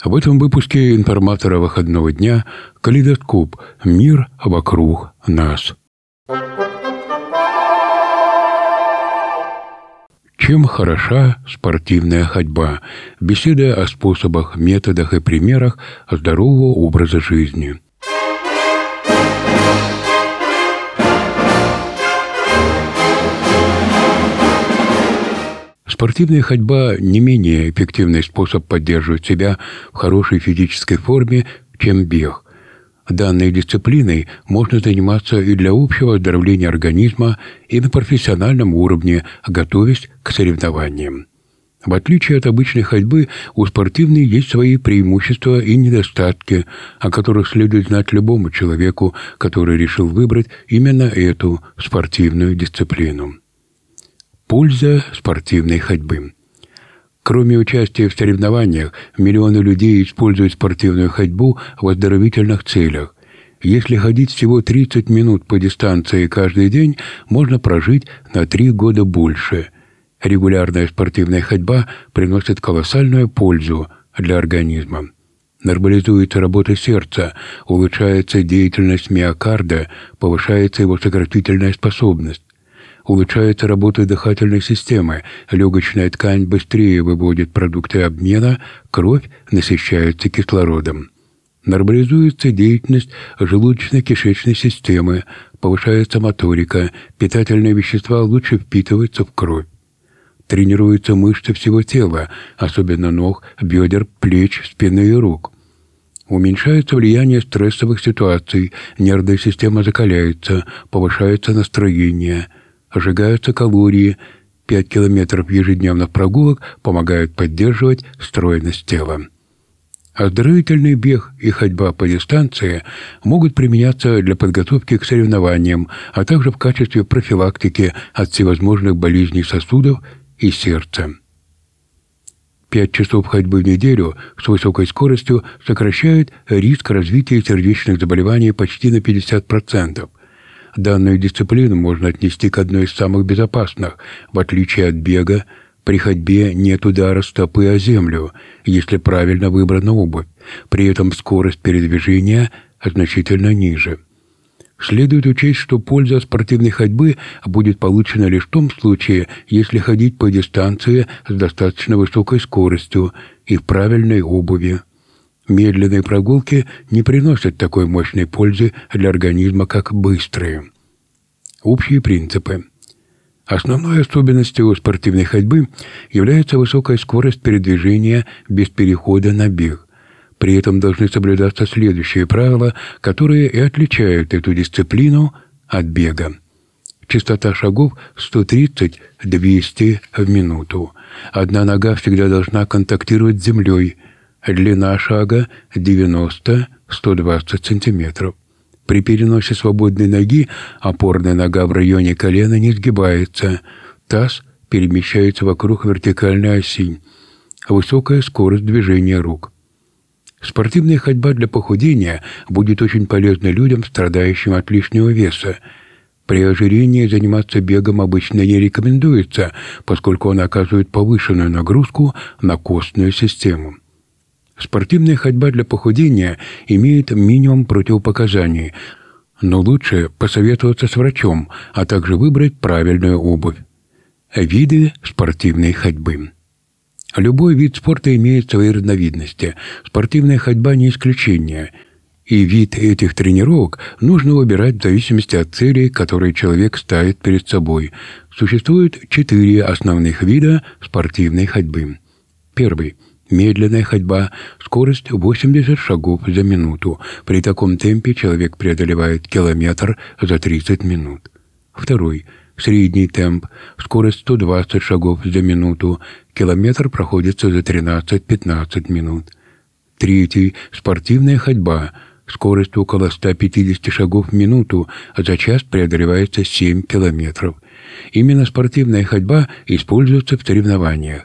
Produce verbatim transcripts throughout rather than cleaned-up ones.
В этом выпуске информатора выходного дня «Калейдоскоп. Мир вокруг нас». Чем хороша спортивная ходьба? Беседа о способах, методах и примерах здорового образа жизни. Спортивная ходьба – не менее эффективный способ поддерживать себя в хорошей физической форме, чем бег. Данной дисциплиной можно заниматься и для общего оздоровления организма, и на профессиональном уровне, готовясь к соревнованиям. В отличие от обычной ходьбы, у спортивной есть свои преимущества и недостатки, о которых следует знать любому человеку, который решил выбрать именно эту спортивную дисциплину. Польза спортивной ходьбы. Кроме участия в соревнованиях, миллионы людей используют спортивную ходьбу в оздоровительных целях. Если ходить всего тридцать минут по дистанции каждый день, можно прожить на три года больше. Регулярная спортивная ходьба приносит колоссальную пользу для организма. Нормализуется работа сердца, улучшается деятельность миокарда, повышается его сократительная способность. Улучшается работа дыхательной системы, легочная ткань быстрее выводит продукты обмена, кровь насыщается кислородом. Нормализуется деятельность желудочно-кишечной системы, повышается моторика, питательные вещества лучше впитываются в кровь. Тренируются мышцы всего тела, особенно ног, бедер, плеч, спины и рук. Уменьшается влияние стрессовых ситуаций, нервная система закаляется, повышается настроение. Сжигаются калории. пять километров ежедневных прогулок помогают поддерживать стройность тела. Оздоровительный бег и ходьба по дистанции могут применяться для подготовки к соревнованиям, а также в качестве профилактики от всевозможных болезней сосудов и сердца. Пять часов ходьбы в неделю с высокой скоростью сокращают риск развития сердечных заболеваний почти на пятьдесят процентов. Данную дисциплину можно отнести к одной из самых безопасных. В отличие от бега, при ходьбе нет удара стопы о землю, если правильно выбрана обувь. При этом скорость передвижения значительно ниже. Следует учесть, что польза спортивной ходьбы будет получена лишь в том случае, если ходить по дистанции с достаточно высокой скоростью и в правильной обуви. Медленные прогулки не приносят такой мощной пользы для организма, как быстрые. Общие принципы. Основной особенностью спортивной ходьбы является высокая скорость передвижения без перехода на бег. При этом должны соблюдаться следующие правила, которые и отличают эту дисциплину от бега. Частота шагов сто тридцать — двести в минуту. Одна нога всегда должна контактировать с землей. Длина шага девяносто — сто двадцать сантиметров. При переносе свободной ноги опорная нога в районе колена не сгибается. Таз перемещается вокруг вертикальной оси. Высокая скорость движения рук. Спортивная ходьба для похудения будет очень полезна людям, страдающим от лишнего веса. При ожирении заниматься бегом обычно не рекомендуется, поскольку он оказывает повышенную нагрузку на костную систему. Спортивная ходьба для похудения имеет минимум противопоказаний, но лучше посоветоваться с врачом, а также выбрать правильную обувь. Виды спортивной ходьбы. Любой вид спорта имеет свои разновидности. Спортивная ходьба не исключение. И вид этих тренировок нужно выбирать в зависимости от целей, которые человек ставит перед собой. Существует четыре основных вида спортивной ходьбы. Первый. Медленная ходьба, скорость восемьдесят шагов за минуту. При таком темпе человек преодолевает километр за тридцать минут. Второй. Средний темп, скорость сто двадцать шагов за минуту. Километр проходится за тринадцать-пятнадцать минут. Третий. Спортивная ходьба, скорость около ста пятидесяти шагов в минуту, а за час преодолевается семь километров. Именно спортивная ходьба используется в соревнованиях.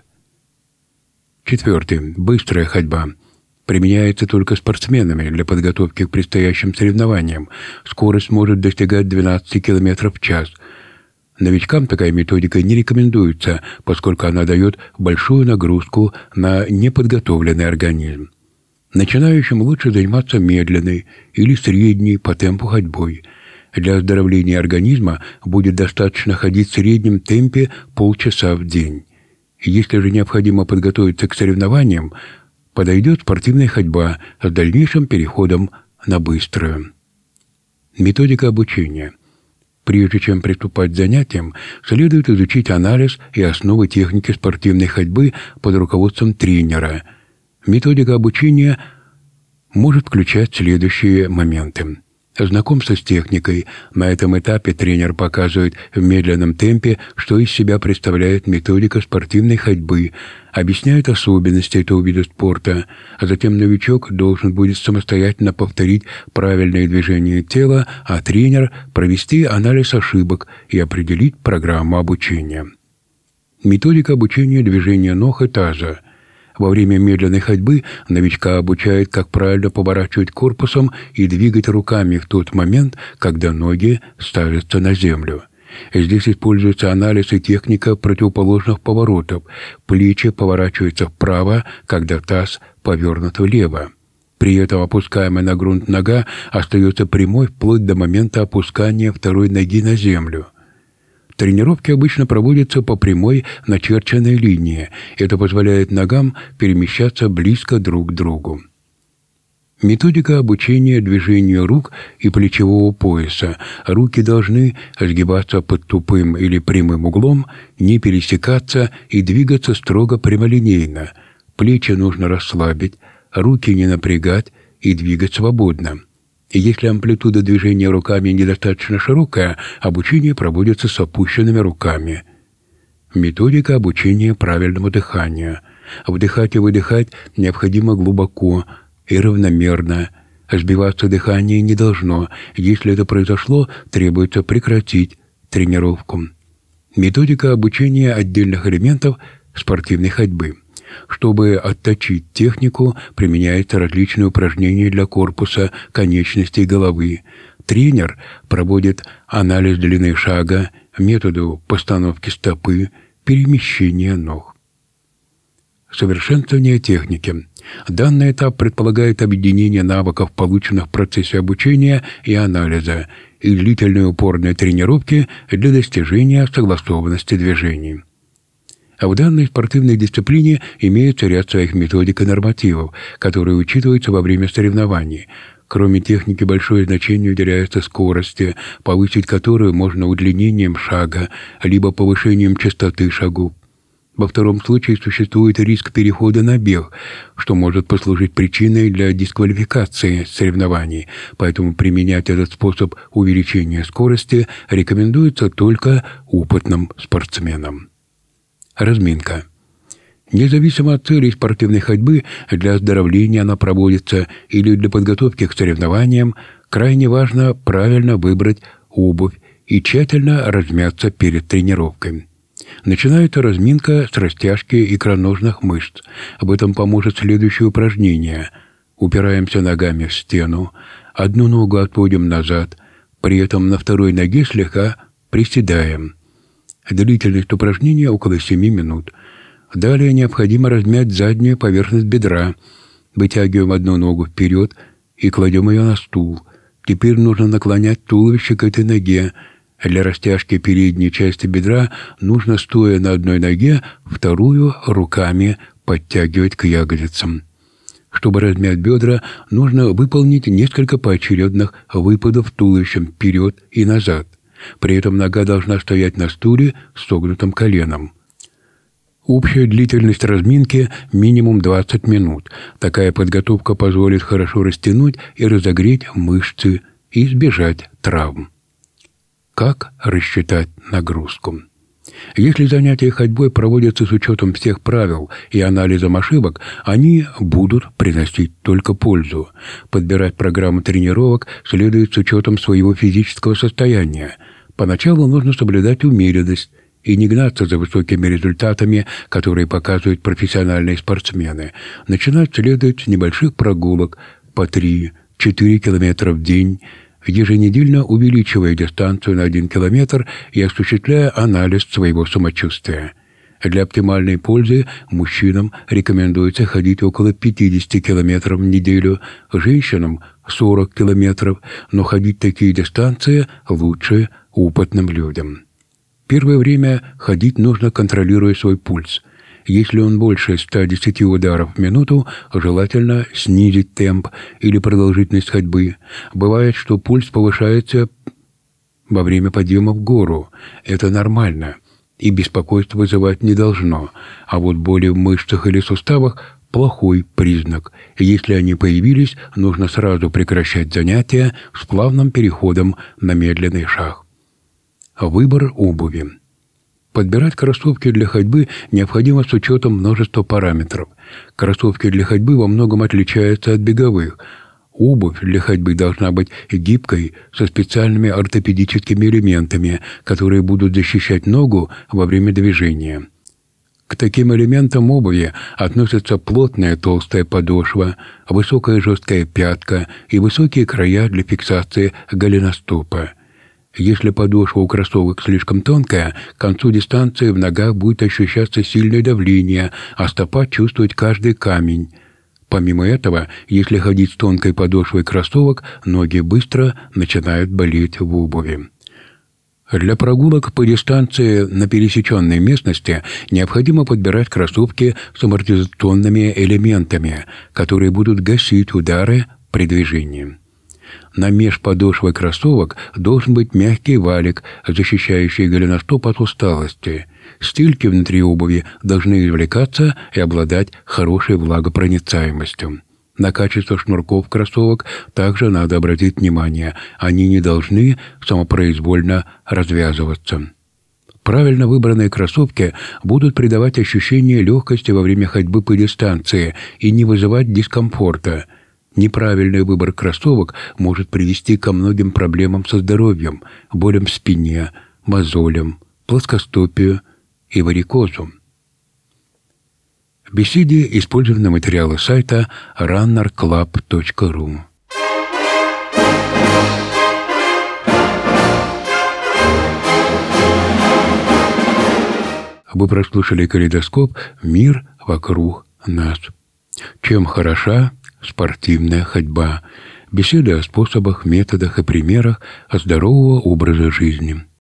Четвертый. Быстрая ходьба. Применяется только спортсменами для подготовки к предстоящим соревнованиям. Скорость может достигать двенадцати километров в час. Новичкам такая методика не рекомендуется, поскольку она дает большую нагрузку на неподготовленный организм. Начинающим лучше заниматься медленной или средней по темпу ходьбой. Для оздоровления организма будет достаточно ходить в среднем темпе полчаса в день. Если же необходимо подготовиться к соревнованиям, подойдет спортивная ходьба с дальнейшим переходом на быструю. Методика обучения. Прежде чем приступать к занятиям, следует изучить анализ и основы техники спортивной ходьбы под руководством тренера. Методика обучения может включать следующие моменты. Знакомство с техникой. На этом этапе тренер показывает в медленном темпе, что из себя представляет методика спортивной ходьбы, объясняет особенности этого вида спорта, а затем новичок должен будет самостоятельно повторить правильные движения тела, а тренер провести анализ ошибок и определить программу обучения. Методика обучения движения ног и таза. Во время медленной ходьбы новичка обучают, как правильно поворачивать корпусом и двигать руками в тот момент, когда ноги ставятся на землю. Здесь используется анализ и техника противоположных поворотов. Плечи поворачиваются вправо, когда таз повернут влево. При этом опускаемая на грунт нога остается прямой вплоть до момента опускания второй ноги на землю. Тренировки обычно проводятся по прямой начерченной линии. Это позволяет ногам перемещаться близко друг к другу. Методика обучения движению рук и плечевого пояса. Руки должны сгибаться под тупым или прямым углом, не пересекаться и двигаться строго прямолинейно. Плечи нужно расслабить, руки не напрягать и двигать свободно. И если амплитуда движения руками недостаточно широкая, обучение проводится с опущенными руками. Методика обучения правильному дыханию. Вдыхать и выдыхать необходимо глубоко и равномерно. Сбиваться дыхание не должно. Если это произошло, требуется прекратить тренировку. Методика обучения отдельных элементов спортивной ходьбы. Чтобы отточить технику, применяются различные упражнения для корпуса, конечностей, головы. Тренер проводит анализ длины шага, методу постановки стопы, перемещения ног. Совершенствование техники. Данный этап предполагает объединение навыков, полученных в процессе обучения и анализа, и длительные упорные тренировки для достижения согласованности движений. А в данной спортивной дисциплине имеется ряд своих методик и нормативов, которые учитываются во время соревнований. Кроме техники, большое значение уделяется скорости, повысить которую можно удлинением шага, либо повышением частоты шагов. Во втором случае существует риск перехода на бег, что может послужить причиной для дисквалификации соревнований, поэтому применять этот способ увеличения скорости рекомендуется только опытным спортсменам. Разминка. Независимо от целей спортивной ходьбы, для оздоровления она проводится или для подготовки к соревнованиям, крайне важно правильно выбрать обувь и тщательно размяться перед тренировкой. Начинается разминка с растяжки икроножных мышц. Об этом поможет следующее упражнение. Упираемся ногами в стену, одну ногу отводим назад, при этом на второй ноге слегка приседаем. Длительность упражнения около семи минут. Далее необходимо размять заднюю поверхность бедра. Вытягиваем одну ногу вперед и кладем ее на стул. Теперь нужно наклонять туловище к этой ноге. Для растяжки передней части бедра нужно, стоя на одной ноге, вторую руками подтягивать к ягодицам. Чтобы размять бедра, нужно выполнить несколько поочередных выпадов туловищем вперед и назад. При этом нога должна стоять на стуле с согнутым коленом. Общая длительность разминки минимум двадцать минут. Такая подготовка позволит хорошо растянуть и разогреть мышцы и избежать травм. Как рассчитать нагрузку? Если занятия ходьбой проводятся с учетом всех правил и анализом ошибок, они будут приносить только пользу. Подбирать программу тренировок следует с учетом своего физического состояния. Поначалу нужно соблюдать умеренность и не гнаться за высокими результатами, которые показывают профессиональные спортсмены. Начинать следует с небольших прогулок по три-четыре километра в день, еженедельно увеличивая дистанцию на один километр и осуществляя анализ своего самочувствия. Для оптимальной пользы мужчинам рекомендуется ходить около пятьдесят километров в неделю, женщинам – сорок километров, но ходить такие дистанции лучше опытным людям. Первое время ходить нужно, контролируя свой пульс. Если он больше ста десяти ударов в минуту, желательно снизить темп или продолжительность ходьбы. Бывает, что пульс повышается во время подъема в гору. Это нормально и беспокойство вызывать не должно. А вот боли в мышцах или суставах – плохой признак. Если они появились, нужно сразу прекращать занятия с плавным переходом на медленный шаг. Выбор обуви. Подбирать кроссовки для ходьбы необходимо с учетом множества параметров. Кроссовки для ходьбы во многом отличаются от беговых. Обувь для ходьбы должна быть гибкой, со специальными ортопедическими элементами, которые будут защищать ногу во время движения. К таким элементам обуви относятся плотная толстая подошва, высокая жесткая пятка и высокие края для фиксации голеностопа. Если подошва у кроссовок слишком тонкая, к концу дистанции в ногах будет ощущаться сильное давление, а стопа чувствовать каждый камень. Помимо этого, если ходить с тонкой подошвой кроссовок, ноги быстро начинают болеть в обуви. Для прогулок по дистанции на пересеченной местности необходимо подбирать кроссовки с амортизационными элементами, которые будут гасить удары при движении. На межподошвой кроссовок должен быть мягкий валик, защищающий голеностоп от усталости. Стельки внутри обуви должны извлекаться и обладать хорошей влагопроницаемостью. На качество шнурков кроссовок также надо обратить внимание. Они не должны самопроизвольно развязываться. Правильно выбранные кроссовки будут придавать ощущение легкости во время ходьбы по дистанции и не вызывать дискомфорта. Неправильный выбор кроссовок может привести ко многим проблемам со здоровьем, болям в спине, мозолям, плоскостопию и варикозу. В беседе использованы материалы сайта раннер клаб точка ру. Вы прослушали «Калейдоскоп. Мир вокруг нас». Чем хороша спортивная ходьба? Беседы о способах, методах и примерах здорового образа жизни.